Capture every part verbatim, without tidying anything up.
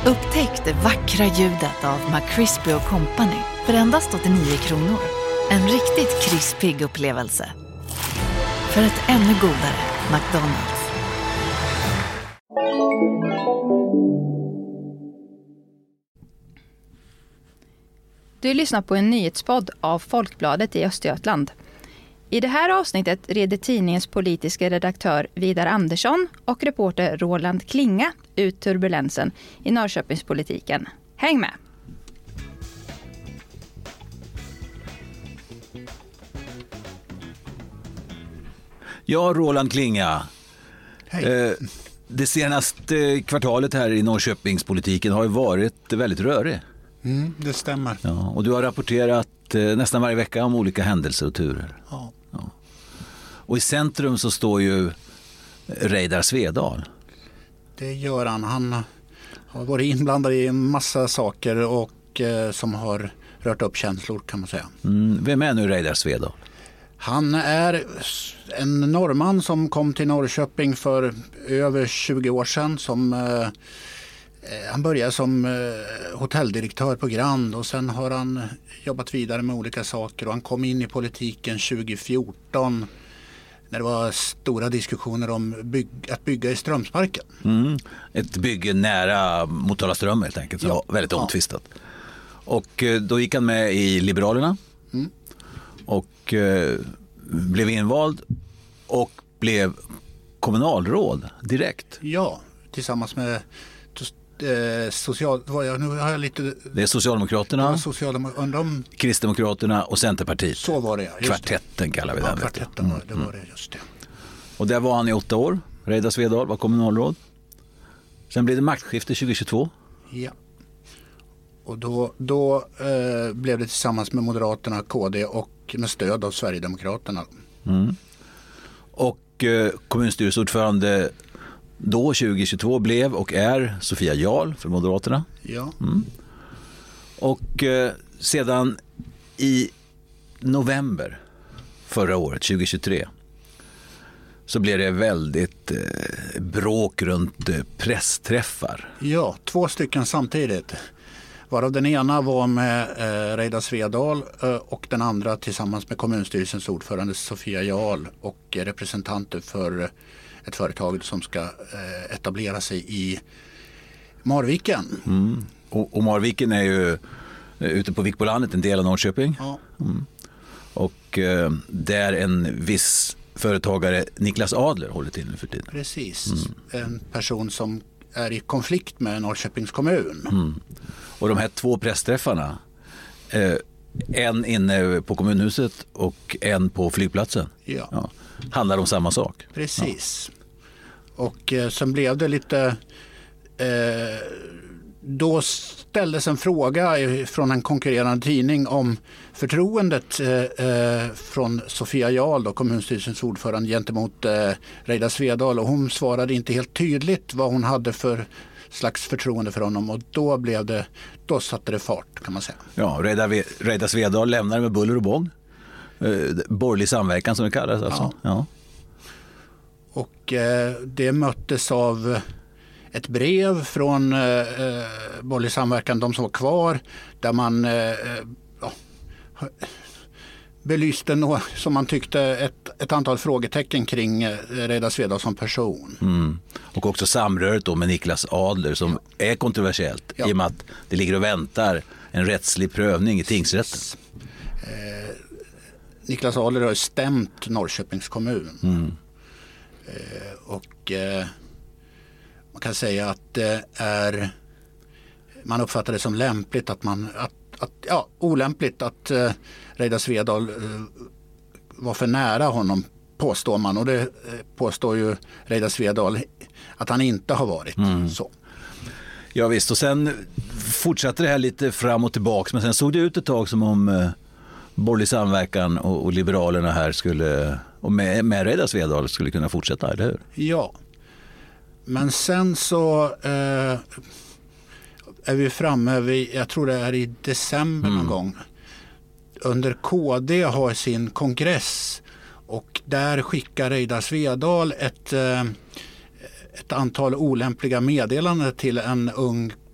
Upptäck det vackra ljudet av McCrispy och Company för endast åttionio kronor. En riktigt krispig upplevelse. För ett ännu godare McDonald's. Du lyssnar på en nyhetspodd av Folkbladet i Östergötland. I det här avsnittet reder tidningens politiska redaktör Vidar Andersson och reporter Roland Klinga ut turbulensen i Norrköpingspolitiken. Häng med! Ja, Roland Klinga. Hej. Eh, det senaste kvartalet här i Norrköpingspolitiken har ju varit väldigt rörig. Mm, det stämmer. Ja, och du har rapporterat eh, nästan varje vecka om olika händelser och turer. Ja. Ja. Och i centrum så står ju Reidar Svedal. Det gör han. Han har varit inblandad i en massa saker och eh, som har rört upp känslor, kan man säga. Mm, vem är nu Reidar Svedal? Han är en norrman som kom till Norrköping för över tjugo år sedan. Som, eh, han började som eh, hotelldirektör på Grand och sen har han jobbat vidare med olika saker. Och han kom in i politiken tjugo fjorton när det var stora diskussioner om bygg, att bygga i Strömsparken. Mm, ett bygge nära Motala Ström helt enkelt, som ja. var väldigt ja. omtvistat. Och eh, då gick han med i Liberalerna. Mm. Och eh, blev invald och blev kommunalråd direkt. Ja, tillsammans med eh, social... Vad jag, nu har jag lite... Det är Socialdemokraterna, Ja, Socialdemokraterna de, Kristdemokraterna och Centerpartiet. så var det, ja. Just Kvartetten kallar vi det. Ja, den. kvartetten, mm. det var det, just det. Och där var han i åtta år. Reidar Svedal var kommunalråd. Sen blev det maktskifte tjugo tjugotvå. Ja. Och då, då eh, blev det tillsammans med Moderaterna, K D och med stöd av Sverigedemokraterna. Mm. Och eh, kommunstyrelseordförande då tjugo tjugotvå blev och är Sofia Jarl för Moderaterna. Ja. Mm. Och eh, sedan i november förra året, tjugo tjugotre, så blev det väldigt eh, bråk runt eh, pressträffar. Ja, två stycken samtidigt. Varav den ena var med eh, Reidar Svedal eh, och den andra tillsammans med kommunstyrelsens ordförande Sofia Jarl och eh, representanter för eh, ett företag som ska eh, etablera sig i Marviken. Mm. Och, och Marviken är ju eh, ute på Vikbolandet, en del av Norrköping. Ja. Mm. Och eh, där en viss företagare, Niklas Adler, håller till nu för tiden. Precis, Mm. en person som är i konflikt med Norrköpings kommun. Mm. Och de här två pressträffarna, eh, en inne på kommunhuset och en på flygplatsen, Ja. ja, handlar om samma sak. Precis. Ja. Och eh, sen blev det lite... Eh, då ställdes en fråga från en konkurrerande tidning om förtroendet eh, från Sofia Jarl, då, kommunstyrelsens ordförande, gentemot eh, Reidar Svedal. Och hon svarade inte helt tydligt vad hon hade för slags förtroende för honom. Och då blev det, då satte det fart, kan man säga. Ja, Reidar, Reidar Svedal lämnade med buller och bång. Eh, borgerlig samverkan som det kallas alltså. Ja. Ja. Och eh, det möttes av ett brev från eh, borgerlig samverkan, de som var kvar, där man eh, ja, belyste något, som man tyckte ett, ett antal frågetecken kring eh, Reidar Svedal som person. Mm. Och också samröret då med Niklas Adler som ja. är kontroversiellt, ja. i och med att det ligger och väntar en rättslig prövning i tingsrätten. Eh, Niklas Adler har stämt Norrköpings kommun. Mm. Eh, och eh, man kan säga att det är, man uppfattar det som lämpligt att man, att, att, ja, olämpligt att eh, Reidar Svedal eh, var för nära honom, påstår man. Och det eh, påstår ju Reidar Svedal att han inte har varit mm. så. Ja visst, och sen fortsatte det här lite fram och tillbaka, men sen såg det ut ett tag som om eh, borgerlig samverkan och, och Liberalerna här skulle, och med, med Reidar Svedal skulle kunna fortsätta, eller hur? Ja. Men sen så eh, är vi framme vid, jag tror det är i december mm. någon gång, under K D har sin kongress och där skickar Reidar Svedal ett, eh, ett antal olämpliga meddelanden till en ung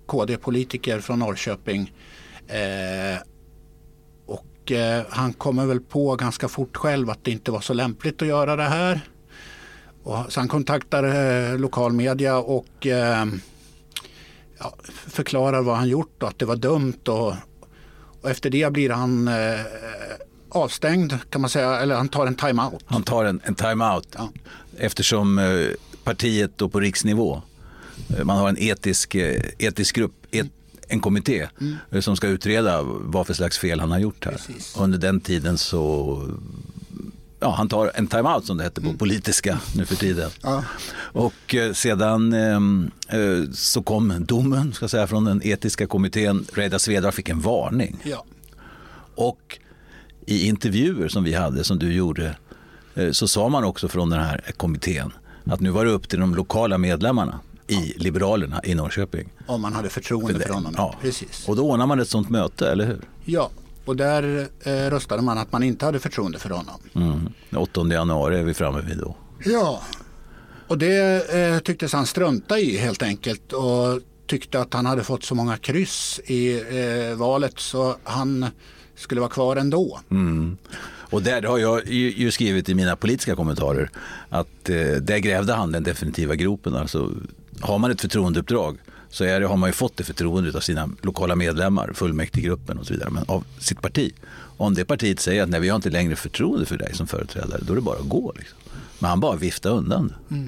K D-politiker från Norrköping. Eh, och eh, han kommer väl på ganska fort själv att det inte var så lämpligt att göra det här. Och, så han kontaktar eh, lokalmedia och eh, ja, förklarar vad han gjort och att det var dumt. Och, och efter det blir han eh, avstängd kan man säga, eller han tar en timeout. Han tar en, en timeout ja. Eftersom eh, partiet då på riksnivå, eh, man har en etisk, eh, etisk grupp, et, en kommitté mm. eh, som ska utreda vad för slags fel han har gjort här. Precis. Under den tiden så, ja, han tar en timeout som det heter på mm. politiska nu för tiden. Ja. Och eh, sedan eh, så kom domen ska säga, från den etiska kommittén. Reidar Svedal fick en varning. Ja. Och i intervjuer som vi hade, som du gjorde, så sa man också från den här kommittén att nu var det upp till de lokala medlemmarna i ja. Liberalerna i Norrköping. Om man hade förtroende för, för honom. Ja. Precis. Och då ordnade man ett sånt möte, eller hur? Ja, och där eh, röstade man att man inte hade förtroende för honom. Mm. åttonde januari är vi framme vid då. Ja, och det eh, tycktes han strunta i helt enkelt och tyckte att han hade fått så många kryss i eh, valet så han skulle vara kvar ändå. Mm. Och där har jag ju skrivit i mina politiska kommentarer att eh, där grävde han den definitiva gropen. Alltså, har man ett förtroendeuppdrag så är det, har man ju fått det förtroendet av sina lokala medlemmar, fullmäktigegruppen och så vidare, men av sitt parti. Om det partiet säger att nej, vi har inte längre förtroende för dig som företrädare, då är det bara att gå. Liksom. Men han bara viftar undan. Mm.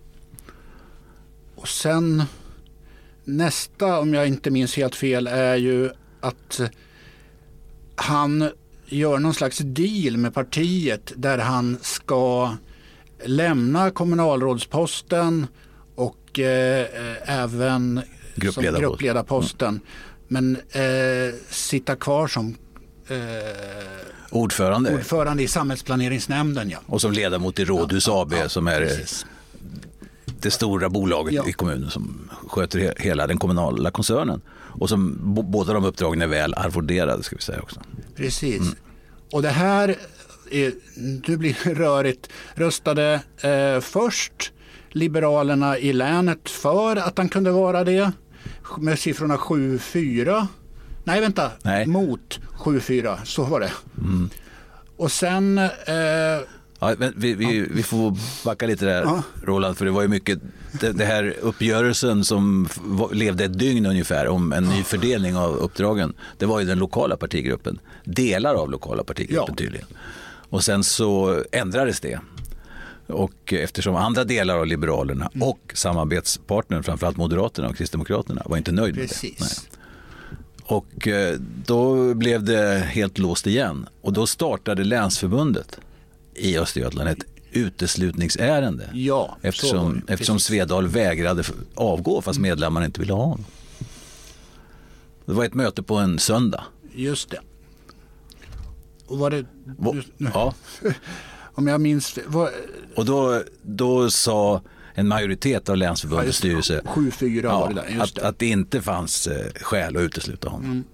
Och sen nästa, om jag inte minns helt fel, är ju att han gör någon slags deal med partiet där han ska lämna kommunalrådsposten och eh, även Gruppledarpost. som gruppledarposten. Mm. Men eh, sitta kvar som eh, ordförande. ordförande i samhällsplaneringsnämnden. Ja. Och som ledamot i Rådhus ja, A B ja, som är precis. det stora bolaget ja. i kommunen som sköter hela den kommunala koncernen. Och som b- båda de uppdragen är väl arvoderade ska vi säga också. Precis. Mm. Och det här, är, nu blir det rörigt, röstade eh, först Liberalerna i länet för att han kunde vara det med siffrorna sju fyra. Nej, vänta. Nej. Mot sju fyra. Så var det. Mm. Och sen... Eh, ja, men vi, vi, vi får backa lite där, ja. Roland, för det var ju mycket det, det här uppgörelsen som levde ett dygn ungefär om en ny fördelning av uppdragen. Det var ju den lokala partigruppen. Delar av lokala partigruppen ja. tydligen. Och sen så ändrades det. Och eftersom andra delar av Liberalerna mm. och samarbetspartnern, framförallt Moderaterna och Kristdemokraterna, var inte nöjd med Precis. det. Nej. Och då blev det helt låst igen. Och då startade Länsförbundet i Östergötland ett uteslutningsärende. Ja, eftersom, eftersom Svedal vägrade avgå fast medlemmarna inte ville ha honom. Det var ett möte på en söndag. Just det. Och var det... Va, ja. Om jag minns... Var, och då, då sa en majoritet av Länsförbundets styrelse sju fyra ja, var det där, just att, det. att det inte fanns eh, skäl att utesluta honom. Mm.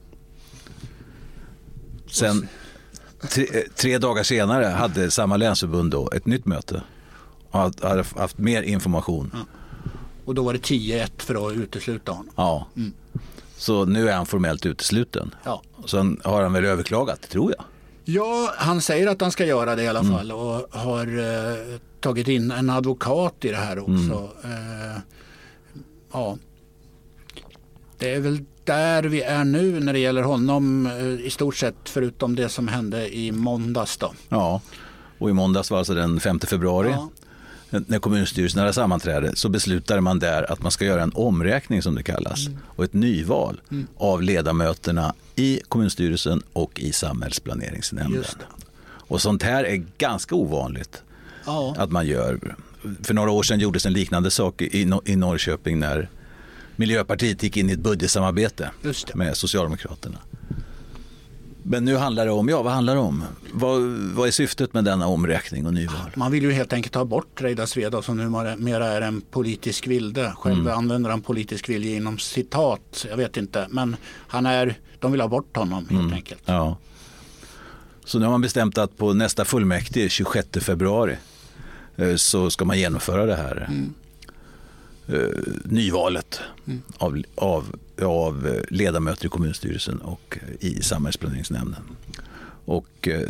Sen tre, tre dagar senare hade samma länsförbund då ett nytt möte och hade haft mer information. Ja. Och då var det tio ett för att utesluta honom. Ja, mm. Så nu är han formellt utesluten. Ja. Sen har han väl överklagat, tror jag. Ja, han säger att han ska göra det i alla mm. fall och har eh, tagit in en advokat i det här också. Mm. Eh, ja, det är väl där vi är nu när det gäller honom eh, i stort sett, förutom det som hände i måndags då. Ja, och i måndags var alltså den femte februari. Ja. När kommunstyrelsen hade sammanträde så beslutade man där att man ska göra en omräkning som det kallas mm. och ett nyval mm. av ledamöterna i kommunstyrelsen och i samhällsplaneringsnämnden. Och sånt här är ganska ovanligt ja. att man gör. För några år sedan gjordes en liknande sak i, Nor- i Norrköping när Miljöpartiet gick in i ett budgetsamarbete med Socialdemokraterna. Men nu handlar det om, ja vad handlar det om? Vad, vad är syftet med denna omräkning och nyval? Man vill ju helt enkelt ta bort Reidar Svedal som nu mera är en politisk vilde. Själv mm. använder han politisk vilja inom citat, jag vet inte. Men han är, de vill ha bort honom helt mm. enkelt. Ja. Så nu har man bestämt att på nästa fullmäktige, tjugosjätte februari, så ska man genomföra det här. Mm. eh, nyvalet Mm. av, av, av ledamöter i kommunstyrelsen och i samhällsplaneringsnämnden. Och eh,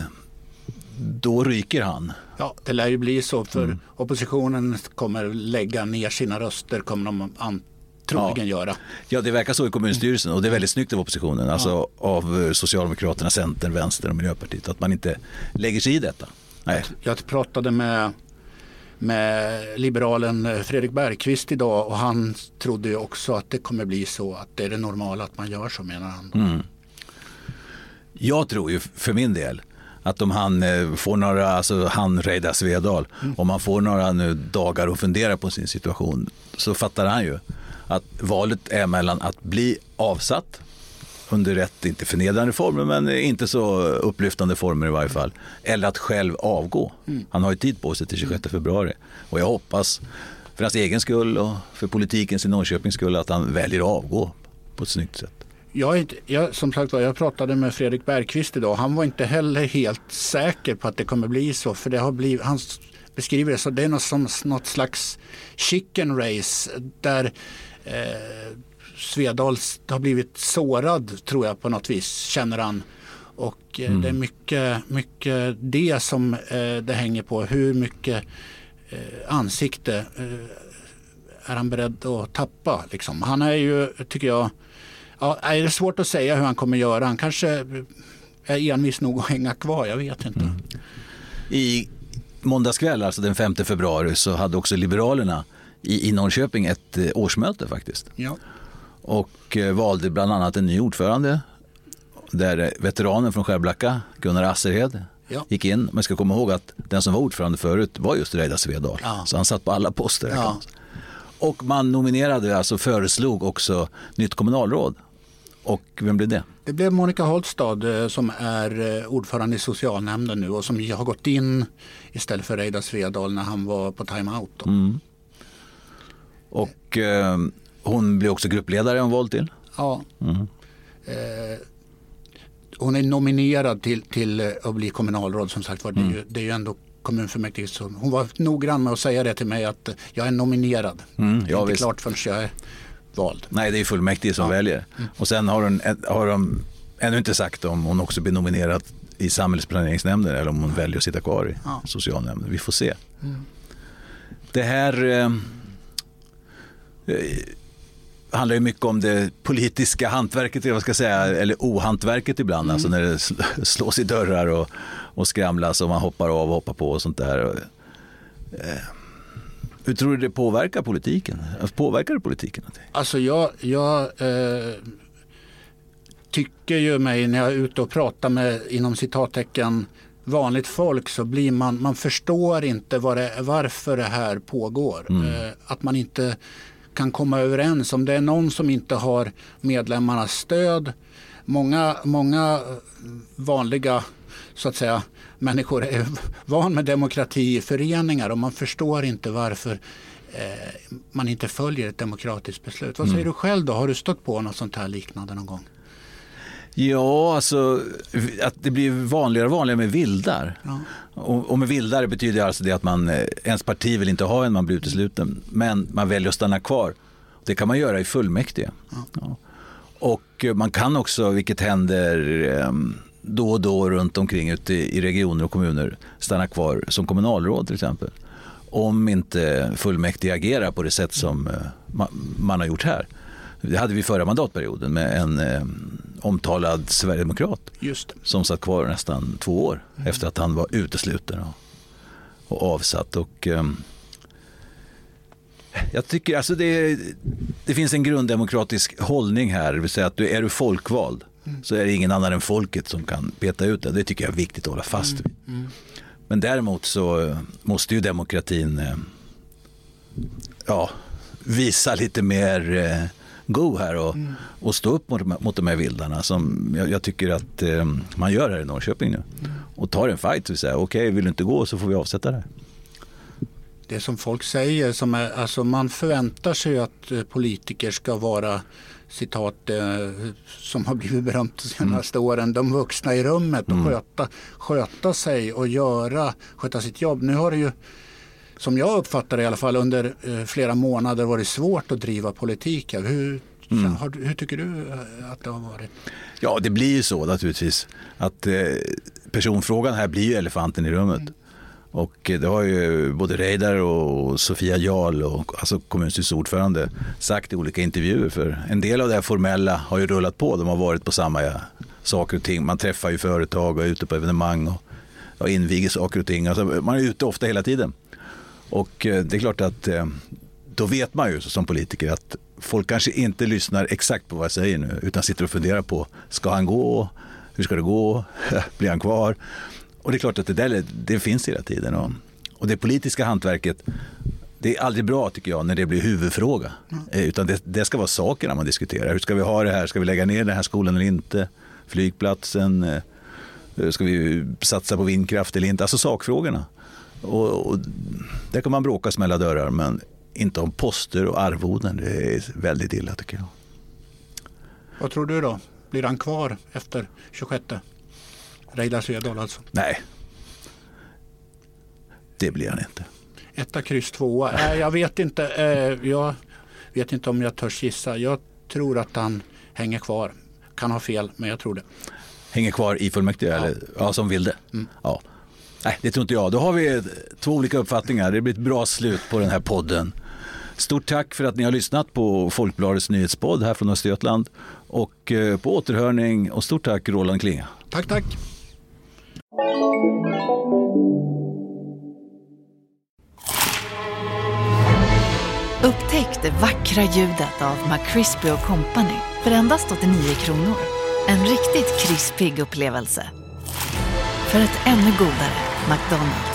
då ryker han. Ja, det lär ju bli så, för Mm. oppositionen kommer lägga ner sina röster, kommer de an- troligen Ja. göra. Ja, det verkar så i kommunstyrelsen och det är väldigt snyggt av oppositionen, alltså Ja. av Socialdemokraterna, Centern, Vänster och Miljöpartiet, att man inte lägger sig i detta. Nej. Jag pratade med, med liberalen Fredrik Bergqvist idag och han trodde ju också att det kommer bli så, att det är det normala att man gör så, menar han. Mm. Jag tror ju för min del att om han eh, får några, alltså han Reidar Svedal, mm. om han får några nu dagar att fundera på sin situation, så fattar han ju att valet är mellan att bli avsatt under rätt, inte förnedrande former, men inte så upplyftande former i varje fall, eller att själv avgå. Mm. Han har ju tid på sig till tjugosjätte februari och jag hoppas för hans egen skull och för politikens i Norrköpings skull att han väljer att avgå på ett snyggt sätt. Jag, är inte, jag, som sagt var, jag pratade med Fredrik Bergqvist idag. Han var inte heller helt säker på att det kommer bli så. För det har blivit, han beskriver det så, det är något, som, något slags chicken race där eh, Svedal har blivit sårad, tror jag, på något vis, känner han. Och eh, mm. det är mycket, mycket det som eh, det hänger på. Hur mycket eh, ansikte eh, är han beredd att tappa? Liksom. Han är ju, tycker jag, ja, det är svårt att säga hur han kommer göra. Han kanske är envis nog att hänga kvar, jag vet inte. Mm. I måndagskväll, alltså den femte februari, så hade också Liberalerna i, i Norrköping ett eh, årsmöte faktiskt. Ja. Och eh, valde bland annat en ny ordförande där eh, veteranen från Skärblacka, Gunnar Asserhed, ja. gick in. Man ska komma ihåg att den som var ordförande förut var just Reidar Svedal. Ja. Så han satt på alla poster. Ja. Och man nominerade, alltså föreslog också nytt kommunalråd. Och vem blev det? Det blev Monica Holstad som är ordförande i socialnämnden nu och som har gått in istället för Reidar Svedal när han var på timeout. Mm. Och eh, hon blev också gruppledare om val till. Ja. Mm. Eh, hon är nominerad till, till att bli kommunalråd, som sagt var. Mm. Det, är ju, det är ju ändå kommunfullmäktige. Så hon var noggrann med att säga det till mig, att jag är nominerad. Mm, det är inte visst. Klart förrän jag är vald. Nej, det är fullmäktige som ja. väljer. Mm. Och sen har, hon, har de ännu inte sagt om hon också blir nominerad i samhällsplaneringsnämnden eller om hon väljer att sitta kvar i ja. socialnämnden. Vi får se. Mm. Det här eh, eh, handlar ju mycket om det politiska hantverket, vad ska jag säga, eller ohantverket ibland. Mm. Alltså när det slås i dörrar och, och skramlas och man hoppar av och hoppar på och sånt där. Och, eh, hur tror du det påverkar politiken? Påverkar det politiken? Alltså jag, jag eh, tycker ju mig när jag är ute och pratar med, inom citattecken, vanligt folk, så blir man, man förstår inte vad det, varför det här pågår. Mm. Eh, att man inte kan komma överens. Om det är någon som inte har medlemmarnas stöd. Många, många vanliga, så att säga, människor är van med demokrati i föreningar och man förstår inte varför eh, man inte följer ett demokratiskt beslut. Vad säger mm. du själv då? Har du stött på något sånt här liknande någon gång? Ja, alltså att det blir vanligare och vanligare med vildar. Ja. Och, och med vildar betyder alltså det att man, ens parti vill inte ha en, man blir utesluten. Men man väljer att stanna kvar. Det kan man göra i fullmäktige. Ja. Ja. Och man kan också, vilket händer då och då runt omkring ute i regioner och kommuner, stanna kvar som kommunalråd till exempel. Om inte fullmäktige agerar på det sätt som man har gjort här. Det hade vi förra mandatperioden med en eh, omtalad sverigedemokrat Just det. som satt kvar nästan två år mm. efter att han var utesluten och, och avsatt. Och, eh, jag tycker alltså det, det finns en grunddemokratisk hållning här, det vill säga att du, är du folkvald mm. så är det ingen annan än folket som kan peta ut det. Det tycker jag är viktigt att hålla fast vid. Mm. Mm. Men däremot så måste ju demokratin eh, ja, visa lite mer eh, go här och, mm. och stå upp mot, mot de här vildarna som jag, jag tycker att eh, man gör här i Norrköping nu. Mm. Och tar en fight och säger okej, okay, vill du inte gå så får vi avsätta det. Det som folk säger, som är, alltså man förväntar sig att eh, politiker ska vara, citat, eh, som har blivit berömt de senaste mm. åren, de vuxna i rummet och mm. sköta, sköta sig och göra, sköta sitt jobb. Nu har det ju som jag uppfattar det i alla fall, under eh, flera månader varit svårt att driva politik. Hur, mm. har, hur tycker du att det har varit? Ja, det blir ju så naturligtvis. Att eh, personfrågan här blir ju elefanten i rummet. Mm. Och det har ju både Reidar och Sofia Jarl, och, alltså kommunstyrelsens ordförande, sagt i olika intervjuer. För en del av det här formella har ju rullat på. De har varit på samma ja, saker och ting. Man träffar ju företag och är ute på evenemang och ja, inviger saker och ting. Alltså, man är ute ofta hela tiden. Och eh, det är klart att eh, då vet man ju som politiker att folk kanske inte lyssnar exakt på vad jag säger nu, utan sitter och funderar på, ska han gå? Hur ska det gå? Blir han kvar? Och det är klart att det där det finns hela tiden. Och, och det politiska hantverket, det är aldrig bra tycker jag när det blir huvudfråga. Mm. Utan det, det ska vara sakerna man diskuterar. Hur ska vi ha det här? Ska vi lägga ner den här skolan eller inte? Flygplatsen? Ska vi satsa på vindkraft eller inte? Alltså sakfrågorna. Och, och där kan man bråka smälla dörrar, men inte om poster och arvoden. Det är väldigt illa tycker jag. Vad tror du då? Blir han kvar efter tjugosjätte? Reidar Svedal alltså? Nej, det blir han inte. Etta, kryss, tvåa. Äh, jag vet inte. Äh, jag vet inte om jag törs gissa. Jag tror att han hänger kvar. Kan ha fel, men jag tror det. Hänger kvar i fullmäktige? Ja, eller? Ja, som vill det. Mm. Ja. Nej, det tror inte jag. Då har vi två olika uppfattningar. Det blir ett bra slut på den här podden. Stort tack för att ni har lyssnat på Folkbladets nyhetspodd här från Östergötland. Och eh, på återhörning, och stort tack Roland Klinga. Tack, tack. Upptäck det vackra ljudet av McCrispy och Company för endast åttionio kronor. En riktigt krispig upplevelse. För ett ännu godare McDonald's.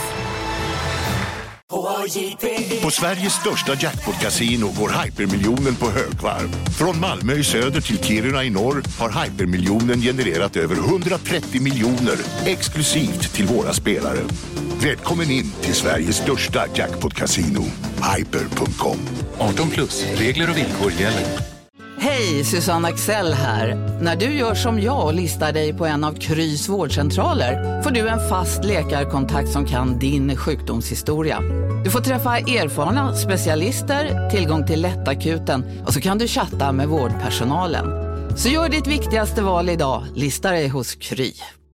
På Sveriges största jackpot-casino går hypermiljonen på högvarv. Från Malmö i söder till Kiruna i norr har hypermiljonen genererat över hundratrettio miljoner exklusivt till våra spelare. Välkommen in till Sveriges största jackpot-casino, hyper punkt com. arton plus, regler och villkor gäller. Hej, Susanne Axel här. När du gör som jag och listar dig på en av Krys vårdcentraler får du en fast läkarkontakt som kan din sjukdomshistoria. Du får träffa erfarna specialister, tillgång till lättakuten och så kan du chatta med vårdpersonalen. Så gör ditt viktigaste val idag, listar dig hos Kry.